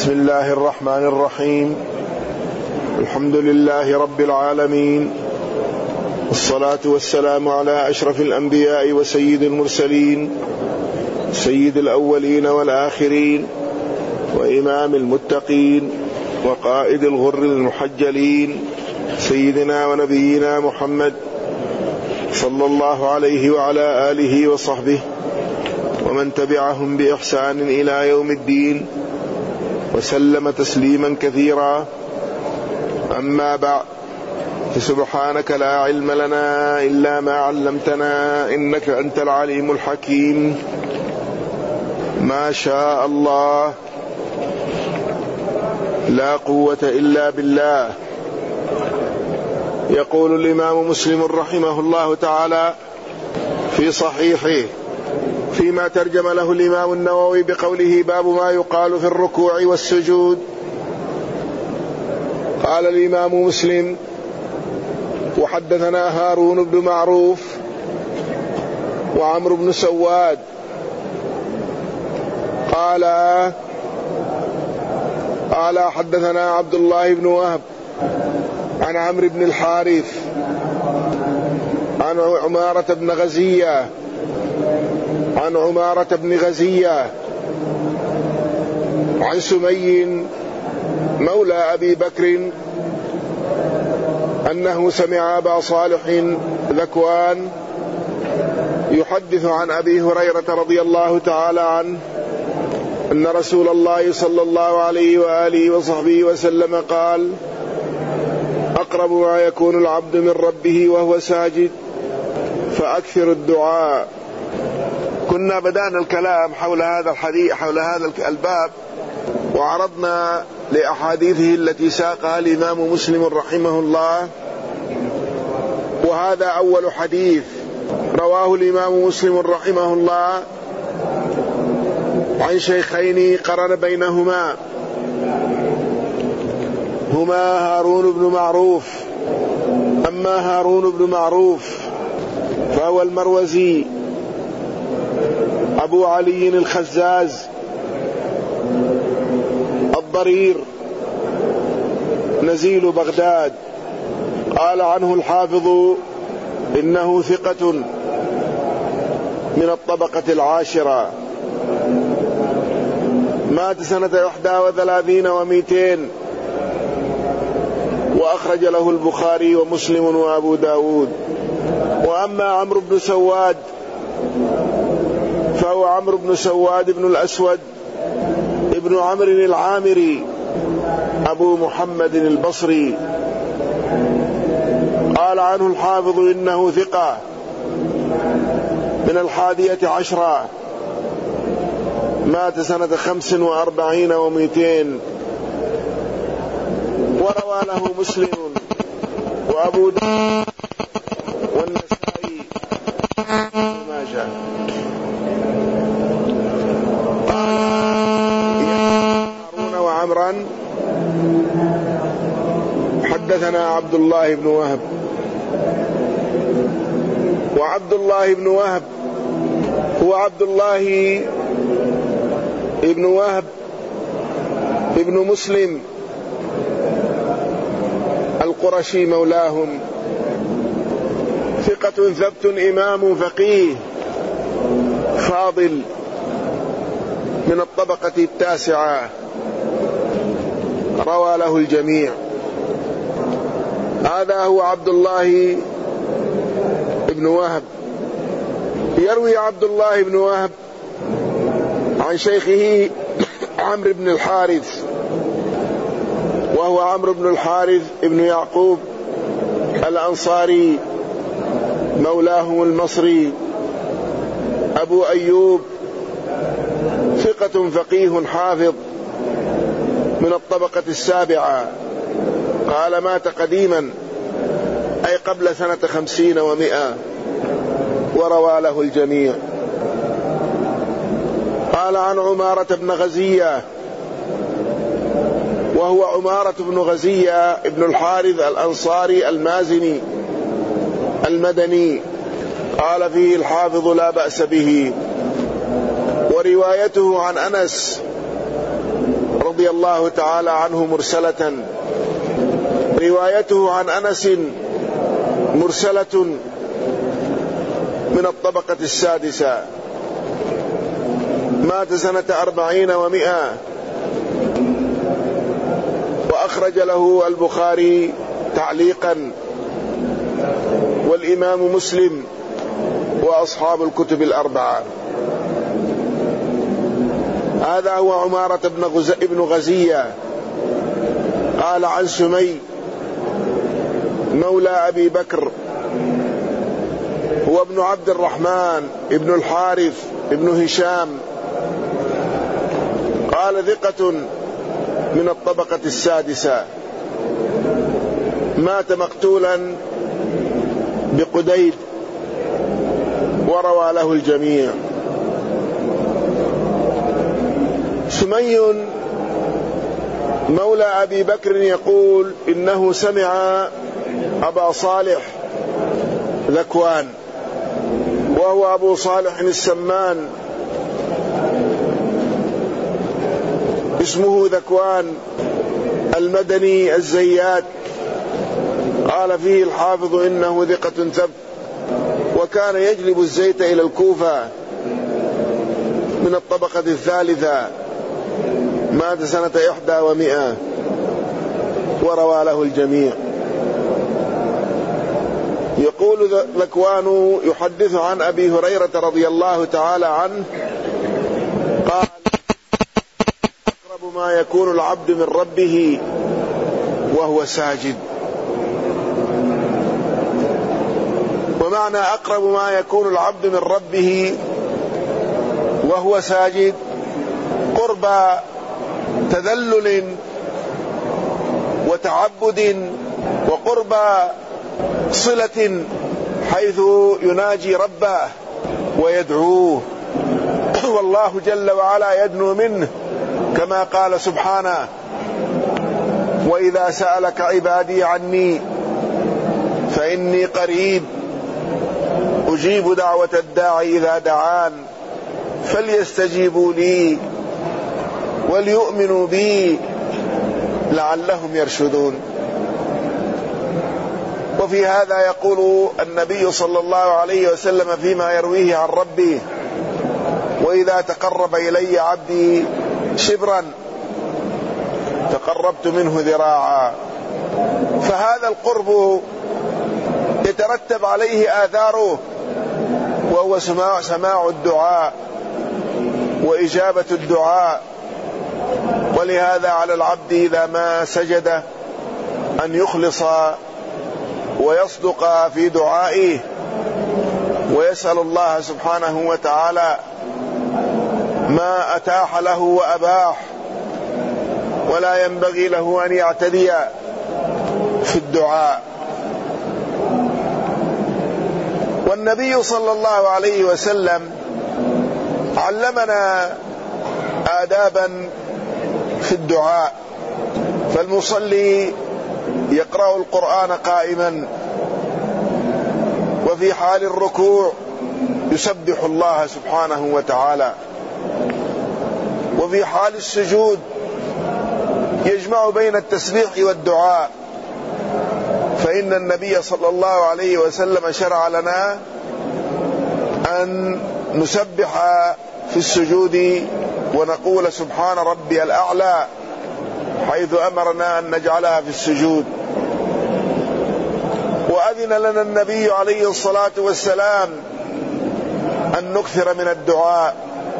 بسم الله الرحمن الرحيم. الحمد لله رب العالمين، والصلاة والسلام على أشرف الأنبياء وسيد المرسلين، سيد الأولين والآخرين، وإمام المتقين، وقائد الغر المحجلين، سيدنا ونبينا محمد صلى الله وعلى آله وصحبه ومن تبعهم بإحسان إلى يوم الدين، وسلم تسليما كثيرا. أما بعد، فسبحانك لا علم لنا إلا ما علمتنا إنك أنت العليم الحكيم. ما شاء الله، لا قوة إلا بالله. يقول الإمام مسلم رحمه الله تعالى في صحيحه فيما ترجم له الإمام النووي بقوله: باب ما يقال في الركوع والسجود. قال الإمام مسلم: وحدثنا هارون بن معروف وعمرو بن سواد قال حدثنا عبد الله بن وهب عن عمرو بن الحارث عن عمارة بن غزية عن سمي مولى أبي بكر أنه سمع أبا صالح ذكوان يحدث عن أبي هريرة رضي الله تعالى عنه أن رسول الله صلى الله عليه وآله وصحبه وسلم قال: أقرب ما يكون العبد من ربه وهو ساجد فأكثر الدعاء. كنا بدأنا الكلام حول هذا الحديث، حول هذا الباب، وعرضنا لأحاديثه التي ساقها الإمام مسلم رحمه الله. وهذا أول حديث رواه الإمام مسلم رحمه الله عن شيخين قرن بينهما، هما هارون بن معروف. أما هارون بن معروف فهو المروزي أبو علي الخزاز الضرير نزيل بغداد. قال عنه الحافظ إنه ثقة من الطبقة العاشرة، مات سنة 31 و200، وأخرج له البخاري ومسلم وأبو داود. وأما عمرو بن سواد فهو عمرو بن سواد بن الأسود ابن عمرو العامري أبو محمد البصري. قال عنه الحافظ إنه ثقة من 11، مات سنة 45 و200، وروى له مسلم وأبو داود والنسائي وماجه. هارون وعمرا حدثنا عبد الله بن وهب، وعبد الله بن وهب هو عبد الله ابن وهب ابن مسلم القرشي مولاهم، ثقة ثبت إمام فقيه فاضل من الطبقة التاسعة، روى له الجميع. هذا هو عبد الله بن وهب. يروي عبد الله بن وهب عن شيخه عمرو بن الحارث، وهو عمرو بن الحارث ابن يعقوب الأنصاري مولاهم المصري أبو أيوب، ثقة فقيه حافظ من الطبقة السابعة. قال مات قديما، أي قبل سنة 50 و100، وروى له الجميع. قال عن عمارة بن غزية، وهو عمارة بن غزية ابن الحارث الأنصاري المازني المدني. قال فيه الحافظ: لا بأس به. وروايته عن أنس رضي الله تعالى عنه مرسلة، روايته عن أنس مرسلة من الطبقة السادسة، مات سنة 40 و100، وأخرج له البخاري تعليقا والإمام مسلم وأصحاب الكتب الأربعة. هذا هو عمارة بن غزية. قال عن سمي مولى أبي بكر، هو ابن عبد الرحمن ابن الحارث ابن هشام، قال ثقة من الطبقة السادسة، مات مقتولا بقديد وروى له الجميع. سمي مولى أبي بكر يقول إنه سمع أبا صالح ذكوان، وهو أبو صالح السمان، اسمه ذكوان المدني الزيات، قال فيه الحافظ إنه ثقة ثبت، وكان يجلب الزيت إلى الكوفة، من الطبقة الثالثة، مات سنة 1 و100 وروى له الجميع. يقول ذكوان يحدث عن أبي هريرة رضي الله تعالى عنه قال: أقرب ما يكون العبد من ربه وهو ساجد. ومعنى أقرب ما يكون العبد من ربه وهو ساجد قرب تذلل وتعبد وقرب صلة، حيث يناجي ربه ويدعوه، والله جل وعلا يدنو منه، كما قال سبحانه: وإذا سألك عبادي عني فإني قريب أجيب دعوة الداعي إذا دعان فليستجيبوا لي وليؤمنوا بي لعلهم يرشدون. وفي هذا يقول النبي صلى الله عليه وسلم فيما يرويه عن ربه: وإذا تقرب إلي عبدي شبرا تقربت منه ذراعا. فهذا القرب يترتب عليه آثاره، وهو سماع الدعاء وإجابة الدعاء. ولهذا على العبد إذا ما سجد أن يخلص ويصدق في دعائه، ويسأل الله سبحانه وتعالى ما أتاح له وأباح، ولا ينبغي له أن يعتدي في الدعاء. والنبي صلى الله عليه وسلم علمنا آدابا في الدعاء، فالمصلي يقرأ القرآن قائما، وفي حال الركوع يسبح الله سبحانه وتعالى، وفي حال السجود يجمع بين التسبيح والدعاء، فإن النبي صلى الله عليه وسلم شرع لنا أن نسبح في السجود ونقول سبحان ربي الأعلى، حيث أمرنا أن نجعلها في السجود. وأذن لنا النبي عليه الصلاة والسلام أن نكثر من الدعاء،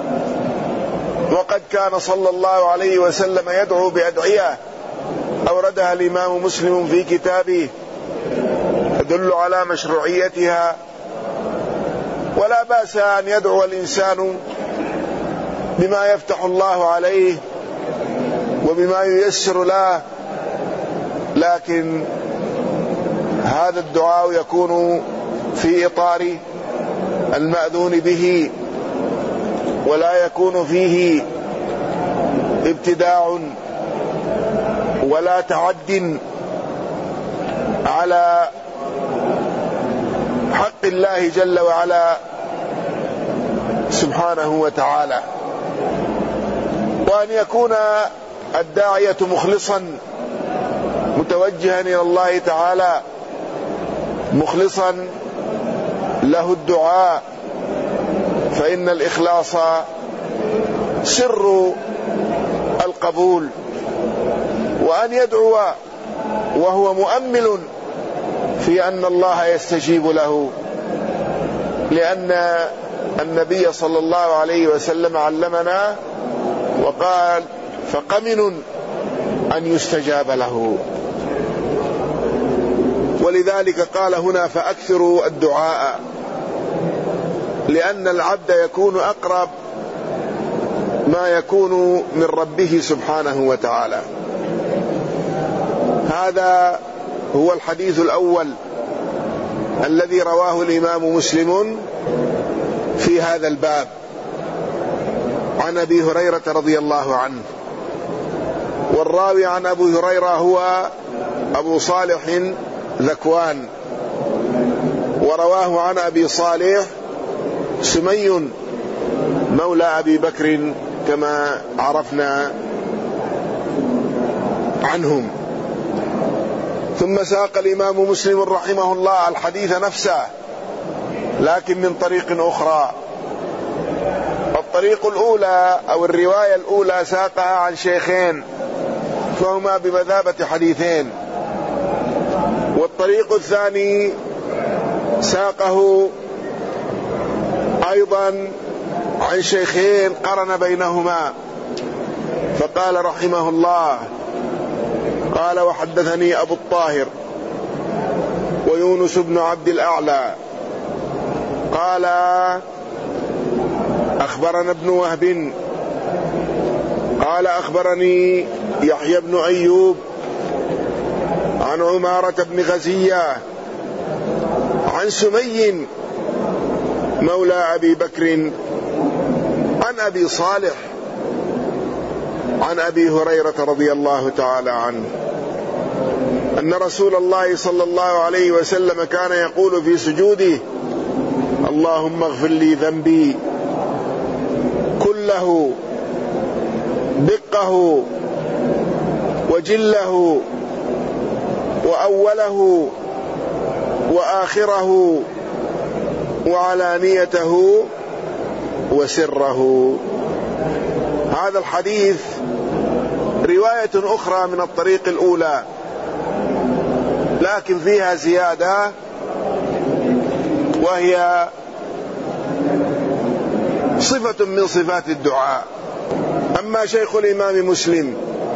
وقد كان صلى الله عليه وسلم يدعو بأدعية أوردها الإمام مسلم في كتابه تدل على مشروعيتها. ولا بأس أن يدعو الإنسان بما يفتح الله عليه وبما ييسر له، لكن هذا الدعاء يكون في إطار المأذون به، ولا يكون فيه ابتداع ولا تعد على حق الله جل وعلا سبحانه وتعالى. وأن يكون الداعية مخلصا متوجها إلى الله تعالى مخلصا له الدعاء، فإن الإخلاص سر القبول، وأن يدعو وهو مؤمل في أن الله يستجيب له، لأن النبي صلى الله عليه وسلم علمنا وقال: فقمن أن يستجاب له. ولذلك قال هنا: فأكثروا الدعاء، لأن العبد يكون أقرب ما يكون من ربه سبحانه وتعالى. هذا هو الحديث الأول الذي رواه الإمام مسلم في هذا الباب عن أبي هريرة رضي الله عنه. والراوي عن أبو هريرة هو أبو صالح ذكوان، ورواه عن أبي صالح سمي مولى أبي بكر كما عرفنا عنهم. ثم ساق الإمام مسلم رحمه الله الحديث نفسه، لكن من طريق أخرى. الطريق الأولى أو الرواية الأولى ساقها عن شيخين فهما بمثابة حديثين، والطريق الثاني ساقه أيضا عن شيخين قرن بينهما، فقال رحمه الله: قال: وحدثني أبو الطاهر ويونس بن عبد الأعلى قال: أخبرنا ابن وهب قال: أخبرني يحيى بن أيوب عن عمارة بن غزية عن سمي مولى أبي بكر عن أبي صالح عن أبي هريرة رضي الله تعالى عنه أن رسول الله صلى الله عليه وسلم كان يقول في سجوده: اللهم اغفر لي ذنبي كله دقه وجله وأوله وآخره وعلانيته وسره. هذا الحديث رواية أخرى من الطريق الأولى، لكن فيها زيادة، وهي صفة من صفات الدعاء. أما شيخ الإمام مسلم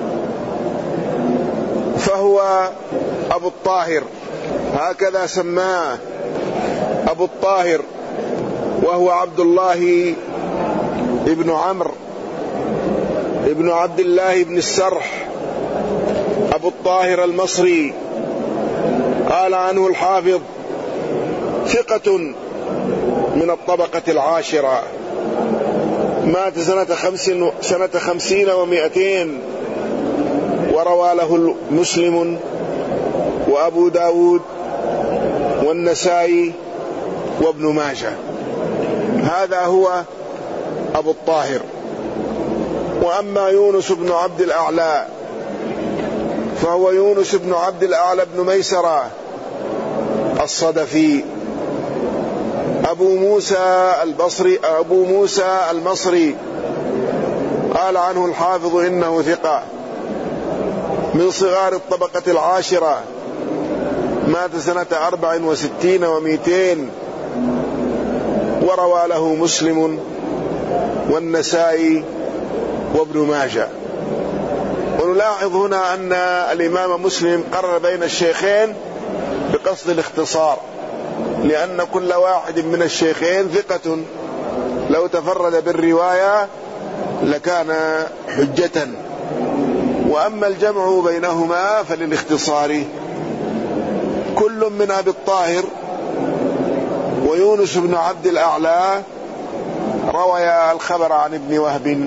فهو أبو الطاهر، هكذا سماه أبو الطاهر، وهو عبد الله ابن عمرو ابن عبد الله بن السرح أبو الطاهر المصري. قال عنه الحافظ: ثقة من الطبقة العاشرة، مات سنة 50 و200، وروى له مسلم وأبو داود والنسائي وابن ماجه. هذا هو أبو الطاهر. وأما يونس بن عبد الأعلى فهو يونس بن عبد الأعلى بن ميسرة الصدفي أبو موسى المصري. قال عنه الحافظ إنه ثقة من صغار الطبقة العاشرة، مات سنة 64 و200، وروى له مسلم والنسائي وابن ماجه. ونلاحظ هنا أن الإمام مسلم قرر بين الشيخين بقصد الاختصار، لأن كل واحد من الشيخين ثقة، لو تفرد بالرواية لكان حجة، وأما الجمع بينهما فللاختصار. كل من أبي الطاهر ويونس بن عبد الأعلى روي الخبر عن ابن وهب،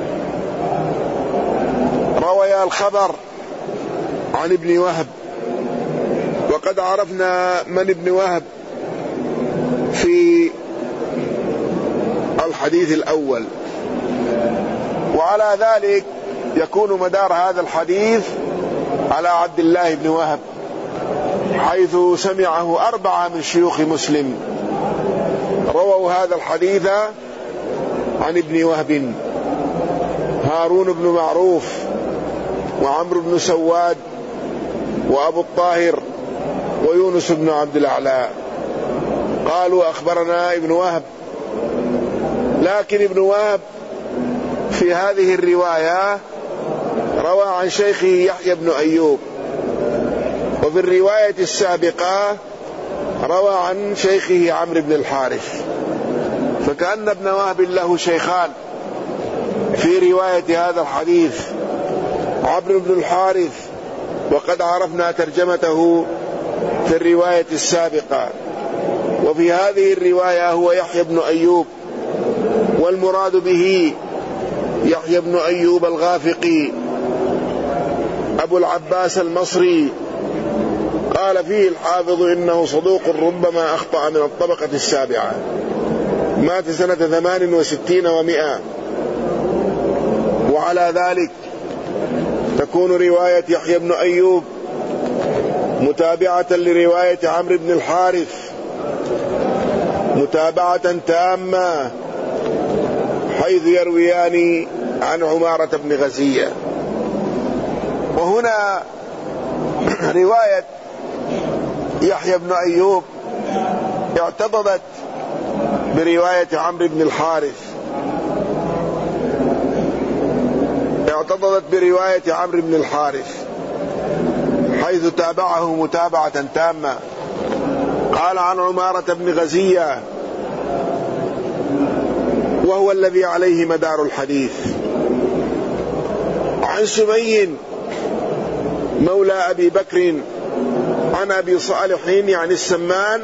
روي الخبر عن ابن وهب، وقد عرفنا من ابن وهب في الحديث الأول. وعلى ذلك يكون مدار هذا الحديث على عبد الله بن وهب، حيث سمعه 4 من شيوخ مسلم رووا هذا الحديث عن ابن وهب: هارون بن معروف، وعمرو بن سواد، وأبو الطاهر، ويونس بن عبد الأعلى. قالوا أخبرنا ابن وهب. لكن ابن وهب في هذه الرواية روى عن شيخه يحيى بن أيوب، وفي الرواية السابقة روى عن شيخه عمرو بن الحارث، فكأن ابن وهب له شيخان في رواية هذا الحديث: عمرو بن الحارث، وقد عرفنا ترجمته في الرواية السابقة، وفي هذه الرواية هو يحيى بن أيوب، والمراد به يحيى بن أيوب الغافقي أبو العباس المصري. قال فيه الحافظ إنه صدوق ربما أخطأ من الطبقة السابعة، مات سنة 68 و100. وعلى ذلك تكون رواية يحيى بن أيوب متابعة لرواية عمرو بن الحارث متابعة تامة، حيث يرويان عن عمارة بن غزية. وهنا رواية يحيى بن أيوب اعتضدت برواية عمرو بن الحارث، حيث تابعه متابعة تامة. قال عن عمارة بن غزية، وهو الذي عليه مدار الحديث. عن سمي مولى أبي بكر عن أبي صالح يعني السمان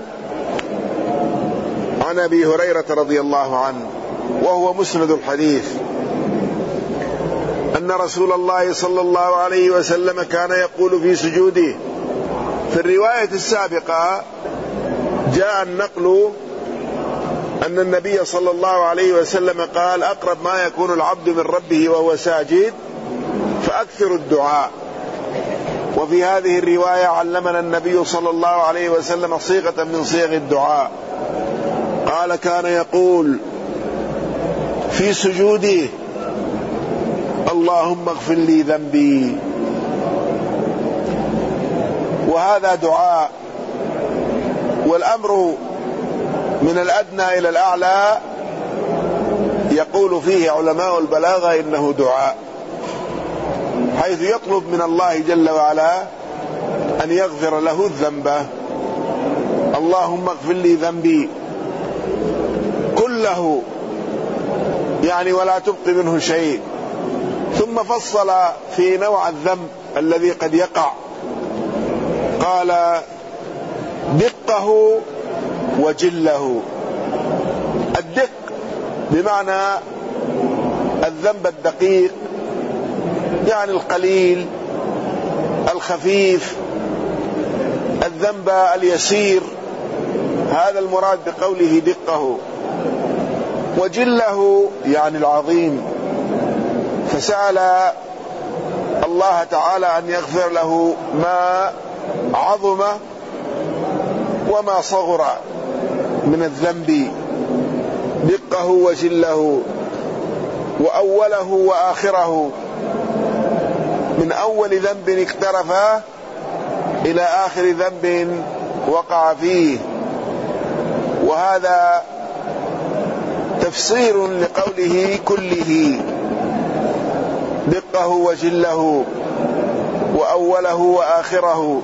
عن أبي هريرة رضي الله عنه، وهو مسند الحديث، أن رسول الله صلى الله عليه وسلم كان يقول في سجوده. في الرواية السابقة جاء النقل أن النبي صلى الله عليه وسلم قال: أقرب ما يكون العبد من ربه وهو ساجد فأكثر الدعاء. وفي هذه الرواية علمنا النبي صلى الله عليه وسلم صيغة من صيغ الدعاء، قال: كان يقول في سجوده: اللهم اغفر لي ذنبي. وهذا دعاء، والأمر من الأدنى إلى الأعلى يقول فيه علماء البلاغة إنه دعاء، حيث يطلب من الله جل وعلا أن يغفر له الذنب. اللهم اغفر لي ذنبي كله، يعني ولا تبق منه شيء. ثم فصل في نوع الذنب الذي قد يقع، قال: دقه وجله. الدق بمعنى الذنب الدقيق، يعني القليل الخفيف، الذنب اليسير، هذا المراد بقوله دقه. وجله يعني العظيم، فسأل الله تعالى أن يغفر له ما عظم وما صغر من الذنب. دقه وجله، وأوله وآخره، من أول ذنب اقترفه إلى آخر ذنب وقع فيه. وهذا تفسير لقوله كله: دقه وجله، وأوله وآخره،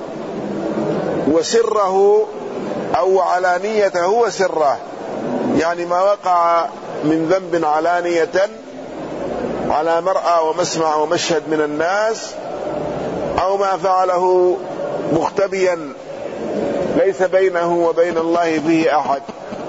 وسره أو علانيته وسره، يعني ما وقع من ذنب علانية على مرأى ومسمع ومشهد من الناس، أو ما فعله مختبيا ليس بينه وبين الله فيه أحد.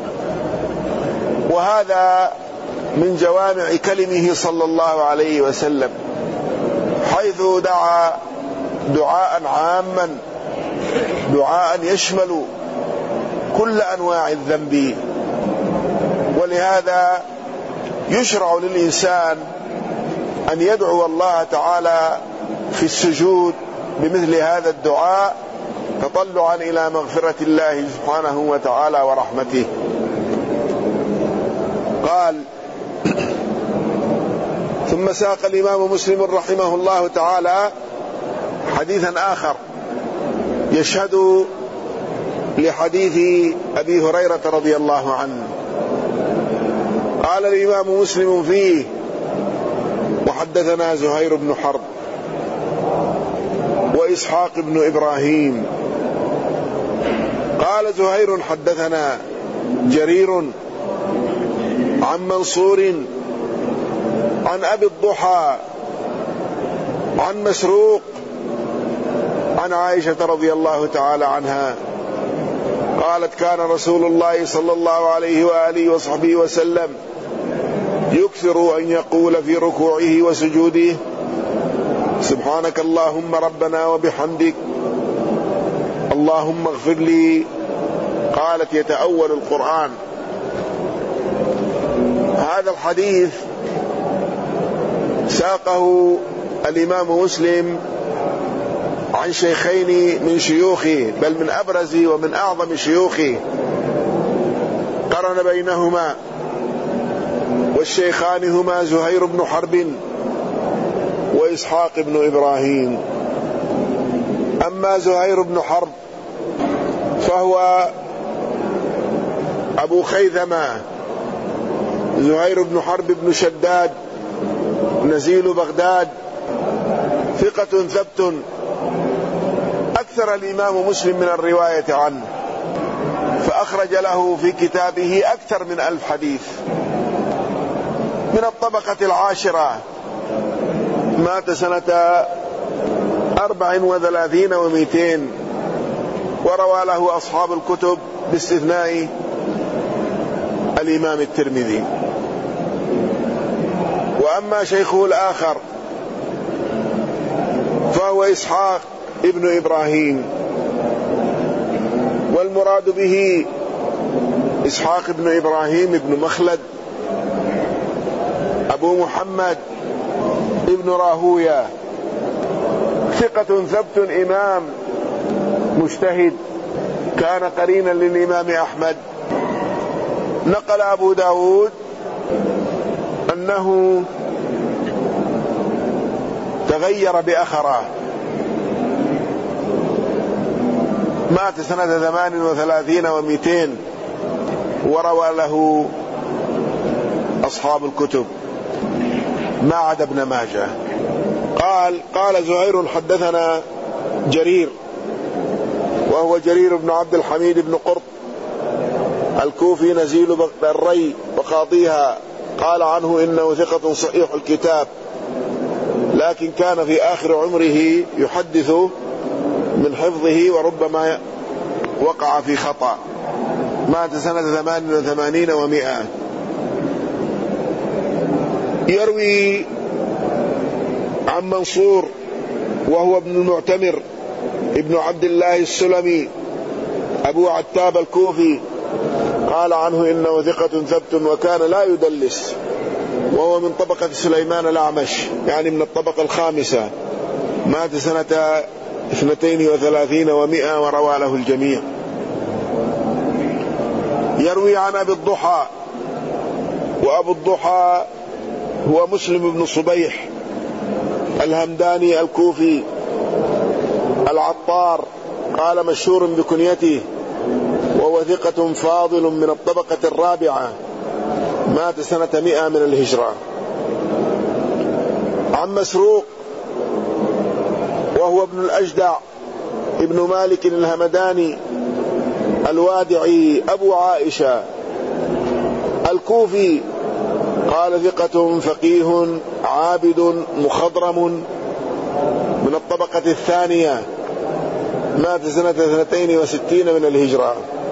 وهذا من جوامع كلمه صلى الله عليه وسلم، حيث دعا دعاء عاما، دعاء يشمل كل أنواع الذنب. ولهذا يشرع للإنسان أن يدعو الله تعالى في السجود بمثل هذا الدعاء تطلعا إلى مغفرة الله سبحانه وتعالى ورحمته. قال: ثم ساق الإمام مسلم رحمه الله تعالى حديثا آخر يشهد لحديث أبي هريرة رضي الله عنه. قال الإمام مسلم فيه: وحدثنا زهير بن حرب وإسحاق بن إبراهيم. قال زهير: حدثنا جرير عن منصور عن أبي الضحى عن مسروق عن عائشة رضي الله تعالى عنها قالت: كان رسول الله صلى الله عليه وآله وصحبه وسلم يكثر أن يقول في ركوعه وسجوده: سبحانك اللهم ربنا وبحمدك اللهم اغفر لي. قالت: يتأول القرآن. هذا الحديث ساقه الإمام مسلم عن شيخين من شيوخه، بل من أبرز ومن أعظم شيوخه، قرن بينهما، والشيخان هما زهير بن حرب وإسحاق بن إبراهيم. أما زهير بن حرب فهو أبو خيثمة زهير بن حرب بن شداد نزيل بغداد، ثقة ثبت، أكثر الإمام مسلم من الرواية عنه، فأخرج له في كتابه أكثر من 1000 حديث. من الطبقة العاشرة، مات سنة 34 و200، وروى له أصحاب الكتب باستثناء الإمام الترمذي. وأما شيخه الآخر فهو إسحاق ابن إبراهيم، والمراد به إسحاق ابن إبراهيم ابن مخلد أبو محمد ابن راهوية، ثقة ثبت، إمام مجتهد، كان قرينا للإمام أحمد. نقل أبو داود أنه تغير بأخره، مات سنة 38 و200، وروى له أصحاب الكتب ما عدا ابن ماجه. قال زهير: حدثنا جرير، وهو جرير بن عبد الحميد بن قرط الكوفي نزيل الري وقاضيها، قال عنه إنه ثقة صحيح الكتاب، لكن كان في آخر عمره يحدث من حفظه وربما وقع في خطأ. مات سنة 88 و100. يروي عن منصور وهو ابن المعتمر ابن عبد الله السلمي أبو عتاب الكوفي، قال عنه إنه ثقة ثبت وكان لا يدلس، وهو من طبقة سليمان الأعمش، يعني من الطبقة الخامسة. مات سنة 32 و100، وروى له الجميع. يروي عن أبي الضحى، وأبو الضحى هو مسلم بن صبيح الهمداني الكوفي العطار، قال مشهور بكنيته، وهو ثقة فاضل من الطبقة الرابعة، مات سنة 100 من الهجرة. عن مسروق وهو ابن الأجدع ابن مالك الهمداني الوادعي أبو عائشة الكوفي، قال ثقة فقيه عابد مخضرم من الطبقة الثانية، مات سنة 62 من الهجرة.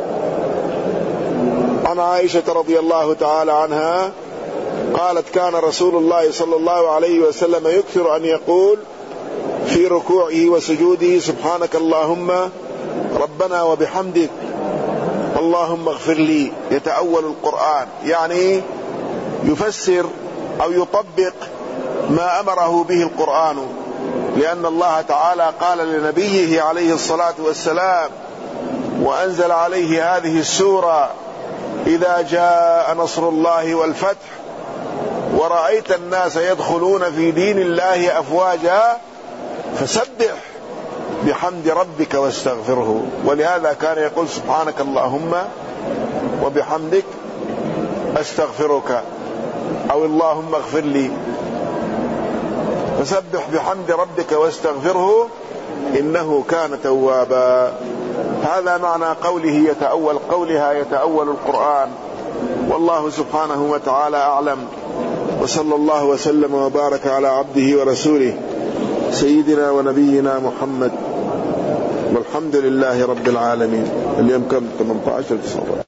عن عائشة رضي الله تعالى عنها قالت: كان رسول الله صلى الله عليه وسلم يكثر أن يقول في ركوعه وسجوده: سبحانك اللهم ربنا وبحمدك اللهم اغفر لي. يتأول القرآن، يعني يفسر أو يطبق ما أمره به القرآن، لأن الله تعالى قال لنبيه عليه الصلاة والسلام وأنزل عليه هذه السورة: إذا جاء نصر الله والفتح ورأيت الناس يدخلون في دين الله أفواجا فسبح بحمد ربك واستغفره. ولهذا كان يقول: سبحانك اللهم وبحمدك أستغفرك، أو اللهم اغفر لي. فسبح بحمد ربك واستغفره إنه كان توابا. هذا معنى قولها يتأول القرآن. والله سبحانه وتعالى أعلم، وصلى الله وسلم وبارك على عبده ورسوله سيدنا ونبينا محمد، والحمد لله رب العالمين. اليوم كم 18 9